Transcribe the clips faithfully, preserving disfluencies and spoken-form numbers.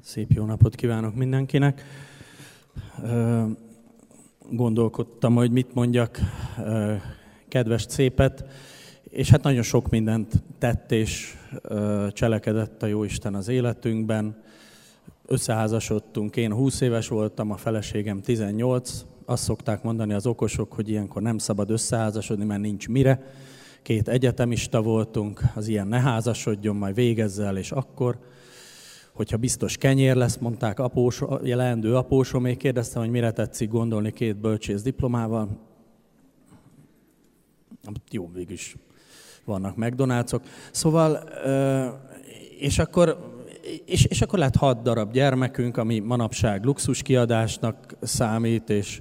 Szép jó napot kívánok mindenkinek. Gondolkodtam, hogy mit mondjak kedves Cépet, és hát nagyon sok mindent tett és cselekedett a Jóisten az életünkben. Összeházasodtunk, én húsz éves voltam, a feleségem tizennyolc. Azt szokták mondani az okosok, hogy ilyenkor nem szabad összeházasodni, mert nincs mire. Két egyetemista voltunk, az ilyen ne házasodjon, majd végezzel, és akkor, hogyha biztos kenyér lesz, mondták após, leendő apósom, még kérdeztem, hogy mire tetszik gondolni két bölcsész diplomával. Jó, végülis vannak McDonald'sok. Szóval, és akkor, és, és akkor lett hat darab gyermekünk, ami manapság luxuskiadásnak számít, és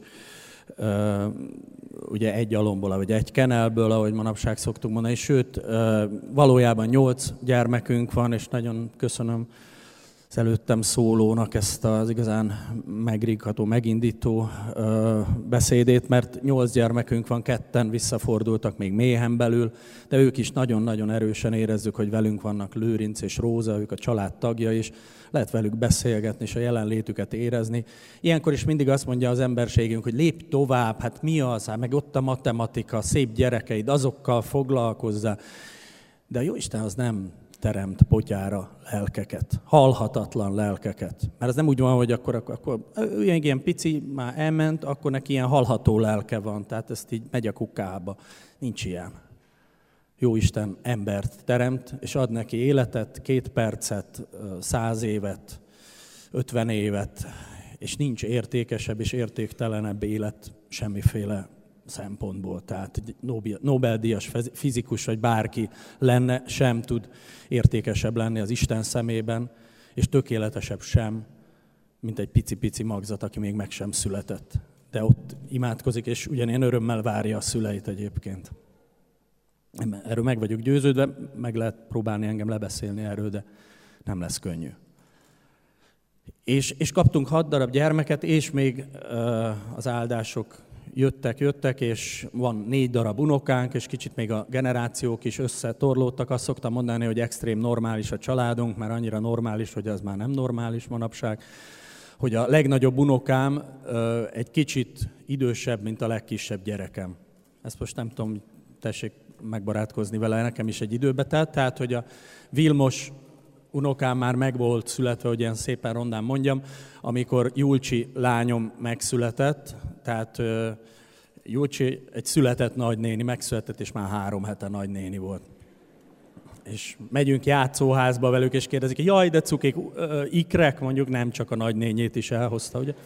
ugye egy alomból, vagy egy kenelből, ahogy manapság szoktuk mondani, sőt, valójában nyolc gyermekünk van, és nagyon köszönöm az előttem szólónak ezt az igazán megrigható, megindító beszédét, mert nyolc gyermekünk van, ketten visszafordultak még méhen belül, de ők is nagyon-nagyon erősen érezzük, hogy velünk vannak Lőrinc és Róza, ők a család tagja is, lehet velük beszélgetni és a jelenlétüket érezni. Ilyenkor is mindig azt mondja az emberségünk, hogy lépj tovább, hát mi az, hát meg ott a matematika, szép gyerekeid, azokkal foglalkozzál. De a Jóisten az nem teremt potyára lelkeket, halhatatlan lelkeket. Mert ez nem úgy van, hogy akkor, akkor, akkor ilyen, ilyen pici már elment, akkor neki ilyen halható lelke van, tehát ezt így megy a kukába. Nincs ilyen. Jóisten embert teremt, és ad neki életet, két percet, száz évet, ötven évet, és nincs értékesebb és értéktelenebb élet semmiféle szempontból. Tehát egy Nobel-díjas fizikus, vagy bárki lenne, sem tud értékesebb lenni az Isten szemében, és tökéletesebb sem, mint egy pici-pici magzat, aki még meg sem született. De ott imádkozik, és ugyanilyen örömmel várja a szüleit egyébként. Erről meg vagyok győződve, meg lehet próbálni engem lebeszélni erről, de nem lesz könnyű. És, és kaptunk hat darab gyermeket, és még uh, az áldások jöttek, jöttek, és van négy darab unokánk, és kicsit még a generációk is összetorlódtak. Azt szoktam mondani, hogy extrém normális a családunk, mert annyira normális, hogy az már nem normális manapság, hogy a legnagyobb unokám uh, egy kicsit idősebb, mint a legkisebb gyerekem. Ezt most nem tudom, tessék megbarátkozni vele, nekem is egy időbe telt, tehát, hogy a Vilmos unokám már meg volt születve, hogy ilyen szépen rondán mondjam, amikor Julcsi lányom megszületett, tehát uh, Julcsi egy született nagynéni, megszületett, és már három hete nagynéni volt. És megyünk játszóházba velük, és kérdezik, hogy jaj, de cukék, uh, ikrek, mondjuk nem csak a nagynényét is elhozta, ugye?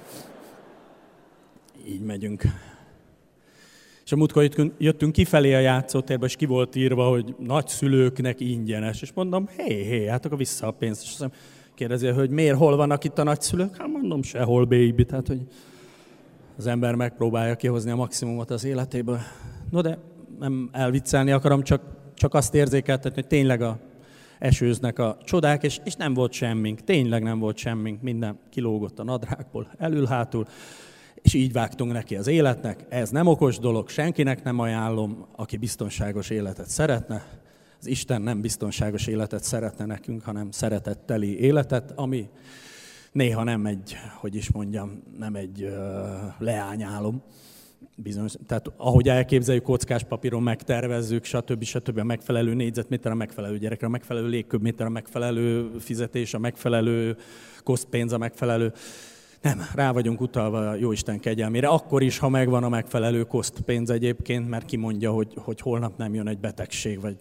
Így megyünk. És a múltkor jöttünk kifelé a játszótérbe, és ki volt írva, hogy nagyszülőknek ingyenes. És mondom, hé, hé, hát akkor vissza a pénzt. És azt kérdezi, hogy miért, hol vannak itt a nagyszülők? Hát mondom, sehol, baby. Tehát, hogy az ember megpróbálja kihozni a maximumot az életéből. No, de nem elviccelni akarom, csak, csak azt érzékeltetni, hogy tényleg a esőznek a csodák, és, és nem volt semmink. Tényleg nem volt semmink. Minden kilógott a nadrágból, elül-hátul. És így vágtunk neki az életnek. Ez nem okos dolog, senkinek nem ajánlom, aki biztonságos életet szeretne. Az Isten nem biztonságos életet szeretne nekünk, hanem szeretetteli életet, ami néha nem egy, hogy is mondjam, nem egy uh, leányálom. Bizonyos, tehát ahogy elképzeljük, kockás papíron megtervezzük, stb. stb. A megfelelő négyzetméter, a megfelelő gyerekre, a megfelelő légköbméter, a megfelelő fizetés, a megfelelő kosztpénz, a megfelelő... Nem, rá vagyunk utalva a Jóisten kegyelmére, akkor is, ha megvan a megfelelő kosztpénz egyébként, mert ki mondja, hogy, hogy holnap nem jön egy betegség, vagy...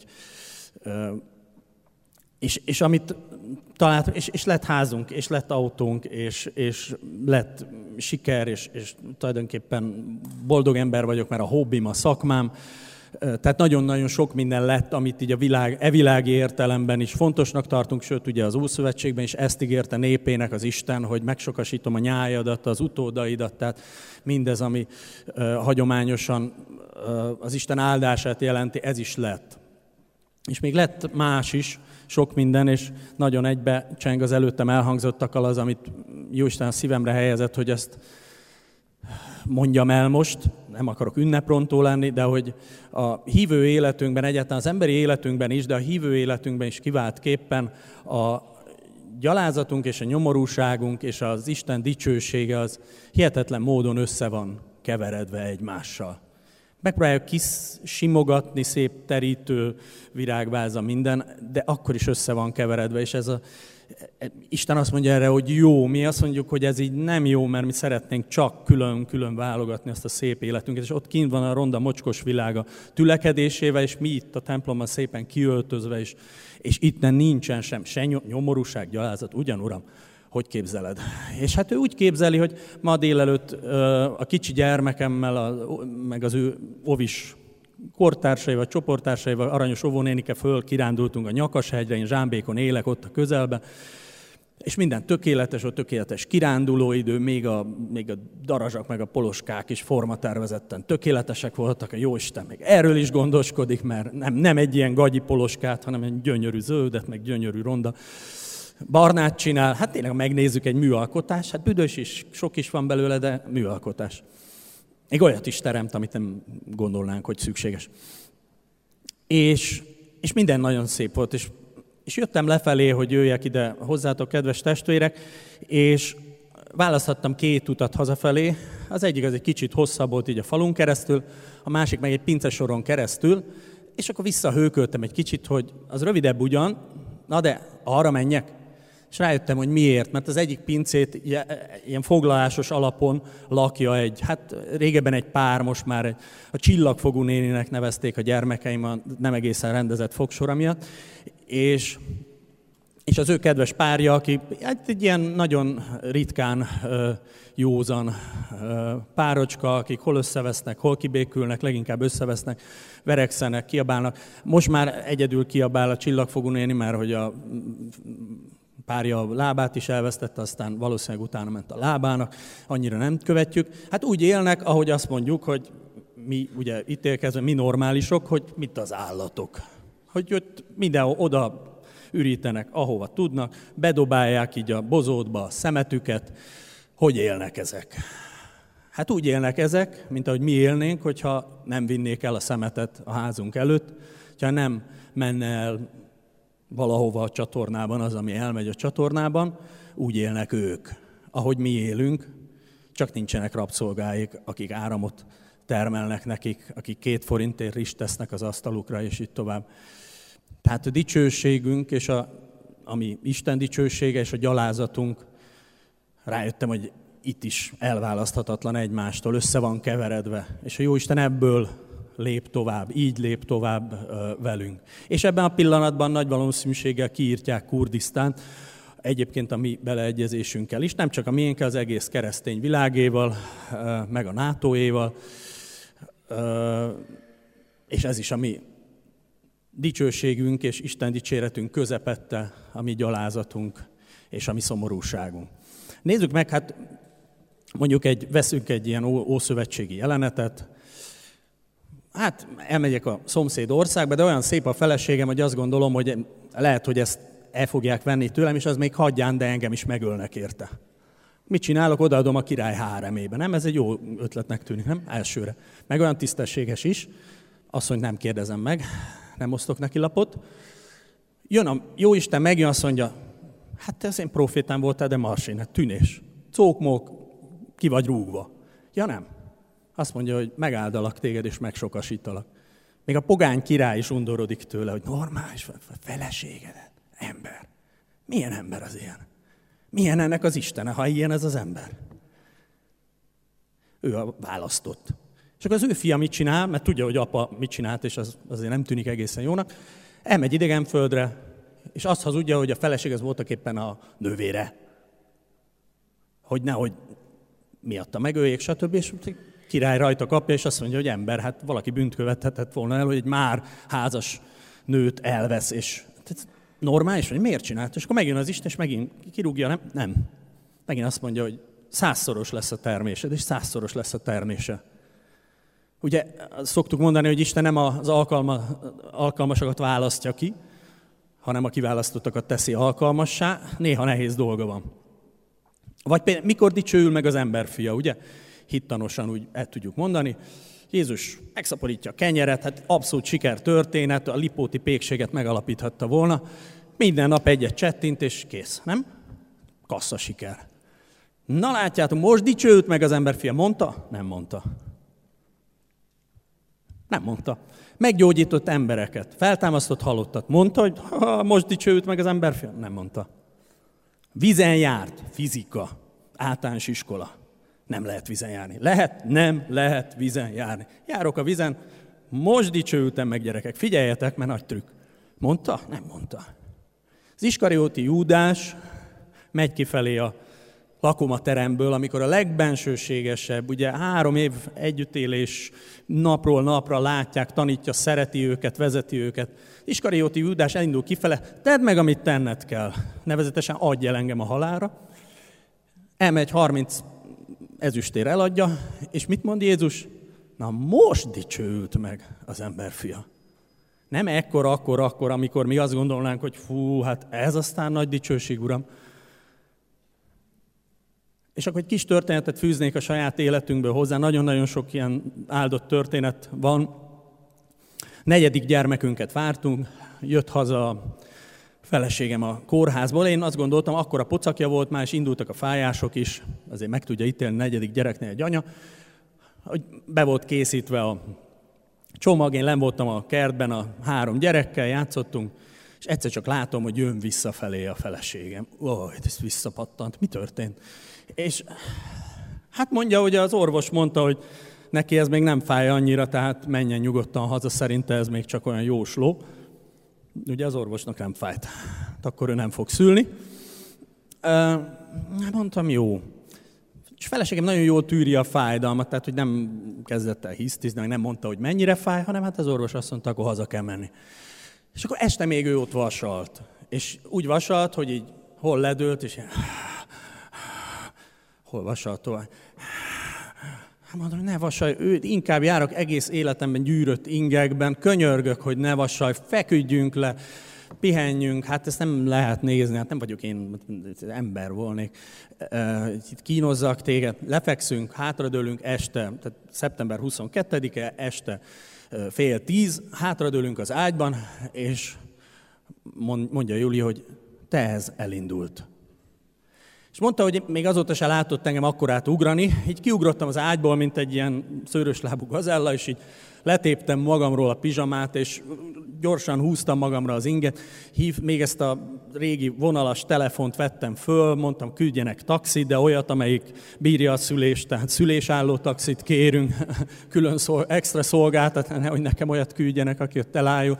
És, és amit találtunk, és, és lett házunk, és lett autónk, és, és lett siker, és, és tulajdonképpen boldog ember vagyok, mert a hobbim, a szakmám. Tehát nagyon-nagyon sok minden lett, amit így a világ, evilági értelemben is fontosnak tartunk, sőt ugye az Ószövetségben is ezt ígérte népének az Isten, hogy megsokasítom a nyájadat, az utódaidat, tehát mindez, ami uh, hagyományosan uh, az Isten áldását jelenti, ez is lett. És még lett más is, sok minden, és nagyon egybe cseng az előttem elhangzottakkal az, amit Jóisten a szívemre helyezett, hogy ezt mondjam el most, nem akarok ünneprontó lenni, de hogy a hívő életünkben, egyáltalán az emberi életünkben is, de a hívő életünkben is kiváltképpen a gyalázatunk és a nyomorúságunk és az Isten dicsősége az hihetetlen módon össze van keveredve egymással. Megpróbáljuk kisimogatni, szép terítő, virágváza minden, de akkor is össze van keveredve, és ez a, Isten azt mondja erre, hogy jó, mi azt mondjuk, hogy ez így nem jó, mert mi szeretnénk csak külön-külön válogatni azt a szép életünket, és ott kint van a ronda, mocskos világa tülekedésével, és mi itt a templomban szépen kiöltözve, és, és itt nincsen sem, se nyomorúság, gyalázat, ugyan Uram, hogy képzeled? És hát ő úgy képzeli, hogy ma délelőtt a kicsi gyermekemmel, a, meg az ő ovis kortársaival, csoporttársaival, aranyos óvónénike föl kirándultunk a Nyakashegyre, én Zsámbékon élek ott a közelben, és minden tökéletes, ott tökéletes kirándulóidő, még a, még a darazsak, meg a poloskák is formatervezetten tökéletesek voltak, a Jóisten még erről is gondoskodik, mert nem, nem egy ilyen gagyi poloskát, hanem egy gyönyörű zöldet, meg gyönyörű ronda barnát csinál. Hát tényleg, ha megnézzük, egy műalkotás, hát büdös is, sok is van belőle, de műalkotás. Még olyat is teremt, amit nem gondolnánk, hogy szükséges. És, és minden nagyon szép volt, és, és jöttem lefelé, hogy jöjjek ide hozzátok, kedves testvérek, és választhattam két utat hazafelé. Az egyik az egy kicsit hosszabb volt így a falun keresztül, a másik meg egy pincesoron keresztül, és akkor visszahőköltem egy kicsit, hogy az rövidebb ugyan, na de arra menjek. És rájöttem, hogy miért, mert az egyik pincét ilyen foglalásos alapon lakja egy, hát régebben egy pár, most már egy, a Csillagfogú néninek nevezték a gyermekeim a nem egészen rendezett fogsora miatt, és, és az ő kedves párja, aki hát egy ilyen nagyon ritkán józan párocska, akik hol összevesznek, hol kibékülnek, leginkább összevesznek, verekszenek, kiabálnak. Most már egyedül kiabál a Csillagfogú néni, mert hogy a párja a lábát is elvesztette, aztán valószínűleg utána ment a lábának, annyira nem követjük. Hát úgy élnek, ahogy azt mondjuk, hogy mi ugye ítélkezve, mi normálisok, hogy mit az állatok. Hogy ott mindenhol oda ürítenek, ahova tudnak, bedobálják így a bozótba a szemetüket. Hogy élnek ezek? Hát úgy élnek ezek, mint ahogy mi élnénk, hogyha nem vinnék el a szemetet a házunk előtt, hogyha nem menne el valahova a csatornában az, ami elmegy a csatornában, úgy élnek ők, ahogy mi élünk, csak nincsenek rabszolgáik, akik áramot termelnek nekik, akik két forintért is tesznek az asztalukra, és így tovább. Tehát a dicsőségünk, és a, ami Isten dicsősége, és a gyalázatunk, rájöttem, hogy itt is elválaszthatatlan egymástól, össze van keveredve, és a Jóisten ebből lép tovább, így lép tovább velünk. És ebben a pillanatban nagy valószínűséggel kiírtják Kurdisztánt, egyébként a mi beleegyezésünkkel is, nem csak a miénkkel, az egész keresztény világéval, meg a nátóéval, és ez is a mi dicsőségünk és Isten dicséretünk közepette, a mi gyalázatunk és a mi szomorúságunk. Nézzük meg, hát mondjuk egy, veszünk egy ilyen ószövetségi jelenetet. Hát elmegyek a szomszéd országba, de olyan szép a feleségem, hogy azt gondolom, hogy lehet, hogy ezt el fogják venni tőlem, és az még hagyján, de engem is megölnek érte. Mit csinálok? Odaadom a király háremébe. Nem? Ez egy jó ötletnek tűnik, nem? Elsőre. Meg olyan tisztességes is. Azt mondja, nem kérdezem meg, nem osztok neki lapot. Jön a Jóisten, megjön, azt mondja, hát te az én profétám voltál, de marsin, hát tűnés. Cókmók, ki vagy rúgva. Ja nem. Azt mondja, hogy megáldalak téged, és megsokasítalak. Még a pogány király is undorodik tőle, hogy normális feleségedet, ember. Milyen ember az ilyen? Milyen ennek az Istene, ha ilyen ez az ember? Ő a választott. És akkor az ő fia mit csinál, mert tudja, hogy apa mit csinált, és az azért nem tűnik egészen jónak, elmegy idegenföldre, és azt hazudja, hogy a feleség az voltak éppen a nővére. Hogy nehogy miatta megöljék, stb. És király rajta kapja, és azt mondja, hogy ember, hát valaki bűnt követhetett volna el, hogy egy már házas nőt elvesz, és normális, hogy miért csinált? És akkor megjön az Isten, és megint kirúgja, nem? Nem. Megint azt mondja, hogy százszoros lesz a termésed, és százszoros lesz a termése. Ugye szoktuk mondani, hogy Isten nem az alkalma, alkalmasakat választja ki, hanem a kiválasztottakat teszi alkalmassá, néha nehéz dolga van. Vagy például, mikor dicsőül meg az emberfia, ugye? Hittanosan úgy el tudjuk mondani. Jézus megszaporítja a kenyeret, hát abszolút sikertörténet, a lipóti pékséget megalapíthatta volna, minden nap egyet csettint, és kész, nem? Kassza siker. Na látjátok, most dicsőült meg az emberfia. Mondta? Nem mondta. Nem mondta. Meggyógyított embereket, feltámasztott halottat. Mondta, hogy ha, most dicsőült meg az emberfia? Nem mondta. Vízen járt, fizika, általános iskola. Nem lehet vízen járni. Lehet? Nem lehet vízen járni. Járok a vízen, most dicsőültem meg, gyerekek. Figyeljetek, mert nagy trükk. Mondta? Nem mondta. Az Iskarióti Júdás megy kifelé a lakomateremből, amikor a legbensőségesebb, ugye három év együttélés napról napra látják, tanítja, szereti őket, vezeti őket. Iskarióti Júdás elindul kifele, tedd meg, amit tenned kell. Nevezetesen adj el engem a halálra. Elmegy harminc ezüstér eladja, és mit mond Jézus? Na most dicsőült meg az emberfia. Nem ekkor, akkor, akkor, amikor mi azt gondolnánk, hogy fú, hát ez aztán nagy dicsőség, Uram. És akkor egy kis történetet fűznék a saját életünkből hozzá. Nagyon-nagyon sok ilyen áldott történet van. Negyedik gyermekünket vártunk, jött haza a feleségem a kórházból. Én azt gondoltam, akkor a pocakja volt már, és indultak a fájások is. Azért meg tudja ítélni negyedik gyereknél egy anya. Hogy be volt készítve a csomag, én lenn voltam a kertben a három gyerekkel, játszottunk, és egyszer csak látom, hogy jön visszafelé a feleségem. Ó, ez visszapattant, mi történt? És hát mondja, hogy az orvos mondta, hogy neki ez még nem fáj annyira, tehát menjen nyugodtan haza, szerinte ez még csak olyan jósló. Ugye az orvosnak nem fájt, akkor ő nem fog szülni. Mondtam, jó. És feleségem nagyon jól tűri a fájdalmat, tehát hogy nem kezdett el hisztizni, nem mondta, hogy mennyire fáj, hanem hát az orvos azt mondta, akkor haza kell menni. És akkor este még ő ott vasalt. És úgy vasalt, hogy így hol ledőlt, és ilyen, hol vasalt tovább. Hát mondom, hogy ne vasalj, ő, inkább járok egész életemben gyűrött ingekben, könyörgök, hogy ne vasalj, feküdjünk le, pihenjünk, hát ezt nem lehet nézni, hát nem vagyok én, ember volnék. Itt kínozzak téged, lefekszünk, hátradőlünk este, tehát szeptember huszonkettedike, este fél tíz, hátradőlünk az ágyban, és mondja Júli, hogy tehez elindult. És mondta, hogy még azóta se látott engem akkorát ugrani, így kiugrottam az ágyból, mint egy ilyen szőröslábú gazella, és így letéptem magamról a pizsamát, és gyorsan húztam magamra az inget, hív, még ezt a régi vonalas telefont vettem föl, mondtam, küldjenek taxit, de olyat, amelyik bírja a szülést, tehát szülésálló taxit kérünk, külön szol, extra szolgáltat, hogy nekem olyat küldjenek, aki ott elálljon.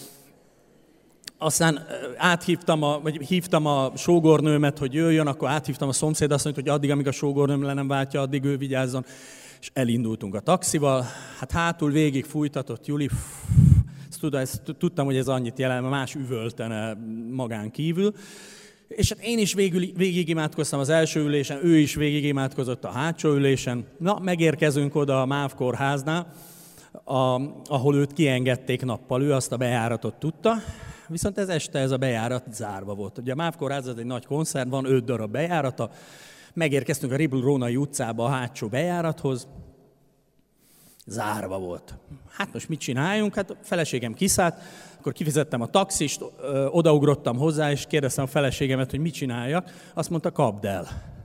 Aztán áthívtam a, vagy hívtam a sógornőmet, hogy jöjjön, akkor áthívtam a szomszédasszonyt, hogy addig, amíg a sógornőm le nem váltja, addig ő vigyázzon. És elindultunk a taxival. Hát hátul végig fújtatott Juli. Ezt, ezt tudtam, hogy ez annyit jelent, mert más üvöltene magán kívül. És hát én is végül, végig imádkoztam az első ülésen, ő is végig imádkozott a hátsó ülésen. Na, megérkezünk oda a MÁV kórháznál, a, ahol őt kiengedték nappal, ő azt a bejáratot tudta. Viszont ez este ez a bejárat zárva volt. Ugye a MÁV kórház az egy nagy koncert, van öt darab bejárata. Megérkeztünk a Ribl-Rónai utcába a hátsó bejárathoz. Zárva volt. Hát most mit csináljunk? Hát a feleségem kiszállt, akkor kifizettem a taxist, odaugrottam hozzá, és kérdeztem a feleségemet, hogy mit csináljak. Azt mondta, kapd el.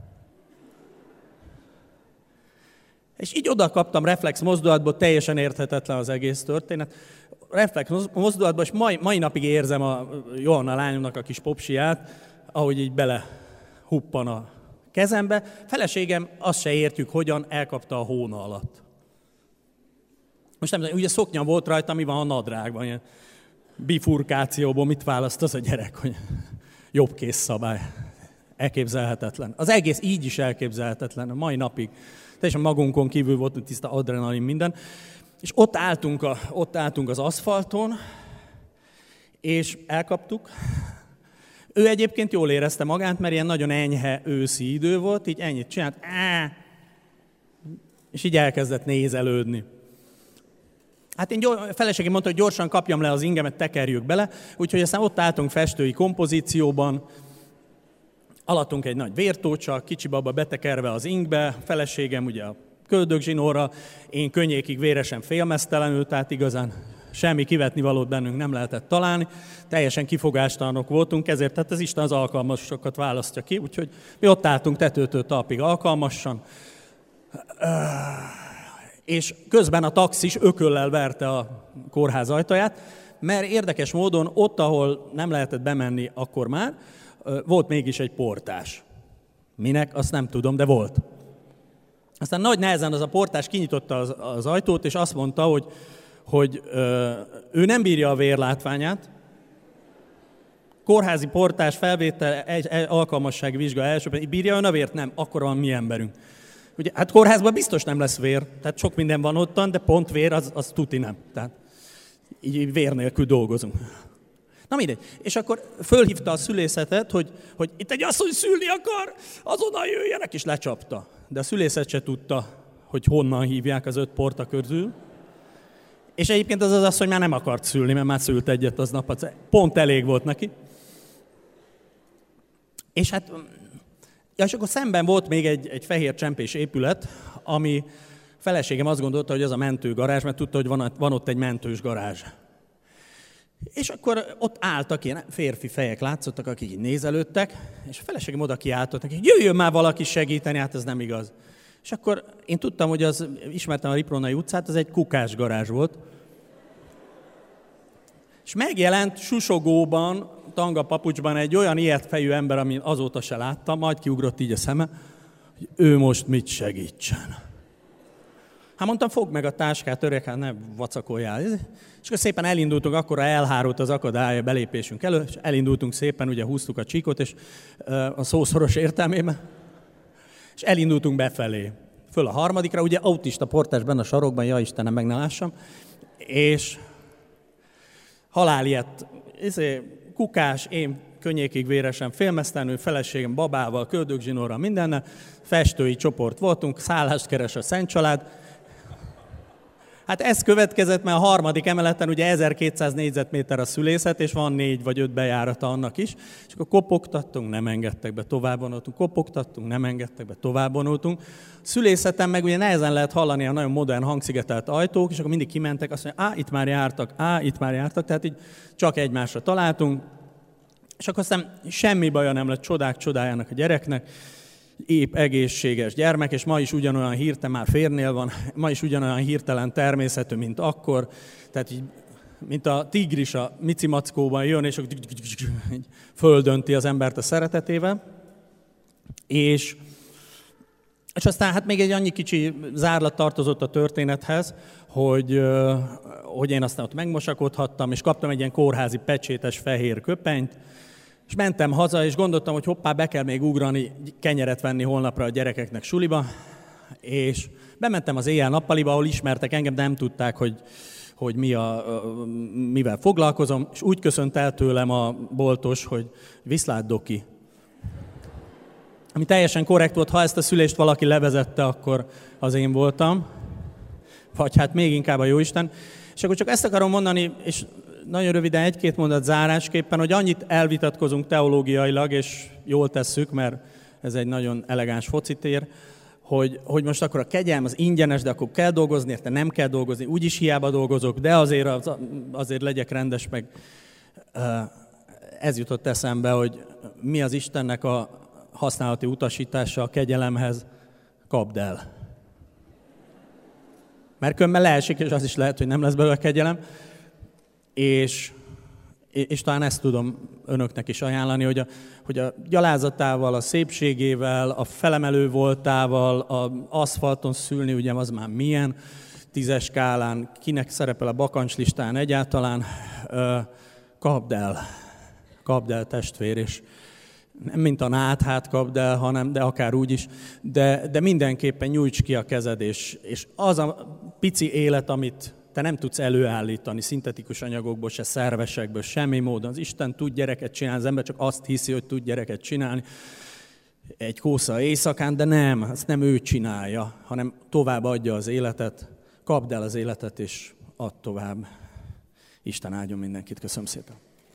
És így oda kaptam reflex mozdulatból, teljesen érthetetlen az egész történet. Reflex mozdulatban, és mai, mai napig érzem a Johanna lányomnak a kis popsiát, ahogy így bele huppan a kezembe. Feleségem, azt se értjük, hogyan elkapta a hóna alatt. Most nem tudom, ugye szoknya volt rajta, mi van a nadrágban, ilyen bifurkációból mit választ az a gyerek, hogy jobb kész szabály. Elképzelhetetlen. Az egész így is elképzelhetetlen, a mai napig. Teljesen magunkon kívül volt tiszta adrenalin minden. És ott álltunk, a, ott álltunk az aszfalton, és elkaptuk. Ő egyébként jól érezte magát, mert ilyen nagyon enyhe őszi idő volt, így ennyit csinált, és így elkezdett nézelődni. Hát én gyors, feleségem mondta, hogy gyorsan kapjam le az ingemet, tekerjük bele, úgyhogy aztán ott álltunk festői kompozícióban, alattunk egy nagy vértócsa, kicsi baba betekerve az ingbe, feleségem ugye a köldögzsinórra, én könnyékig véresen félmeztelenül, tehát igazán semmi kivetni valót bennünk nem lehetett találni, teljesen kifogástalanok voltunk, ezért tehát az Isten az alkalmasokat választja ki, úgyhogy mi ott álltunk tetőtől talpig alkalmasan, és közben a taxis ököllel verte a kórház ajtaját, mert érdekes módon ott, ahol nem lehetett bemenni akkor már, volt mégis egy portás. Minek, azt nem tudom, de volt. Aztán nagy nehezen az a portás kinyitotta az, az ajtót, és azt mondta, hogy, hogy ö, ő nem bírja a vérlátványát, kórházi portás felvétel, egy, egy alkalmassági vizsga első, bírja ön a vért? Nem, akkor van mi emberünk. Ugye, hát kórházban biztos nem lesz vér, tehát sok minden van ottan, de pont vér, az, az tuti nem. Tehát így vér nélkül dolgozunk. Na mindegy. És akkor fölhívta a szülészetet, hogy, hogy itt egy asszony szülni akar, azonnal jöjjenek, és lecsapta. De a szülészet se tudta, hogy honnan hívják az öt porta közül. És egyébként az az asszony már nem akart szülni, mert már szült egyet aznap, pont elég volt neki. És hát, ja, és akkor szemben volt még egy, egy fehér csempés épület, ami feleségem azt gondolta, hogy az a mentőgarázs, mert tudta, hogy van, van ott egy mentős garázs. És akkor ott álltak, ilyen férfi fejek látszottak, akik így nézelődtek, és a feleségem oda kiáltott neki, hogy jöjjön már valaki segíteni, hát ez nem igaz. És akkor én tudtam, hogy az, ismertem a Ripronai utcát, az egy kukás garázs volt. És megjelent susogóban, tanga papucsban egy olyan ilyetfejű ember, amin azóta se láttam, majd kiugrott így a szeme, hogy ő most mit segítsen. Hát mondtam, fogd meg a táskát, öreg, hát ne vacakoljál. És akkor szépen elindultunk, akkor elhárult az akadály a belépésünk elő, és elindultunk szépen, ugye húztuk a csíkot, és a szószoros értelmében, és elindultunk befelé. Föl a harmadikra, ugye autista portás benne a sarokban, ja Istenem, meg ne lássam, és halál ilyet, kukás, én könnyékig véresen, félmeztelenül, feleségem babával, köldögzsinórral, mindennel, festői csoport voltunk, szállást keres a Szent Család. Hát ez következett, mert a harmadik emeleten ugye ezerkétszáz négyzetméter a szülészet, és van négy vagy öt bejárata annak is, és akkor kopogtattunk, nem engedtek be, tovább vonultunk, kopogtattunk, nem engedtek be, tovább vonultunk. Szülészeten meg ugye nehezen lehet hallani a nagyon modern hangszigetelt ajtók, és akkor mindig kimentek, azt mondja, á, itt már jártak, á, itt már jártak, tehát így csak egymásra találtunk, és akkor aztán semmi baja nem lett, csodák csodájának a gyereknek, épp egészséges gyermek, és ma is ugyanolyan hirtelen, már férnél van, ma is ugyanolyan hirtelen természetű, mint akkor, tehát így, mint a tigris a micimackóban jön, és földönti az embert a szeretetével. És, és aztán hát még egy annyi kicsi zárlat tartozott a történethez, hogy, hogy én aztán ott megmosakodhattam, és kaptam egy ilyen kórházi pecsétes fehér köpenyt, és mentem haza, és gondoltam, hogy hoppá, be kell még ugrani, kenyeret venni holnapra a gyerekeknek suliba, és bementem az éjjel-nappaliba, ahol ismertek engem, de nem tudták, hogy, hogy mi a, mivel foglalkozom, és úgy köszönt el tőlem a boltos, hogy viszlát doki. Ami teljesen korrekt volt, ha ezt a szülést valaki levezette, akkor az én voltam, vagy hát még inkább a Jóisten. És akkor csak ezt akarom mondani, és nagyon röviden egy-két mondat zárásképpen, hogy annyit elvitatkozunk teológiailag, és jól tesszük, mert ez egy nagyon elegáns focitér, hogy, hogy most akkor a kegyelem az ingyenes, de akkor kell dolgozni, érte nem kell dolgozni, úgyis hiába dolgozok, de azért, az, azért legyek rendes, meg ez jutott eszembe, hogy mi az Istennek a használati utasítása a kegyelemhez, kapd el. Mert különben leesik, és az is lehet, hogy nem lesz belőle kegyelem. És, és talán ezt tudom önöknek is ajánlani, hogy a, hogy a gyalázatával, a szépségével, a felemelő voltával, az aszfalton szülni, ugye az már milyen, tízes skálán, kinek szerepel a bakancslistán egyáltalán, kapd el, kapd el testvér, és nem mint a náthát kapd el, hanem, de akár úgy is, de, de mindenképpen nyújts ki a kezed, és, és az a pici élet, amit te nem tudsz előállítani szintetikus anyagokból, se szervesekből, semmi módon. Az Isten tud gyereket csinálni, az ember csak azt hiszi, hogy tud gyereket csinálni egy kósza éjszakán, de nem, ezt nem ő csinálja, hanem tovább adja az életet, kapd el az életet, és add tovább. Isten áldjon mindenkit, köszönöm szépen.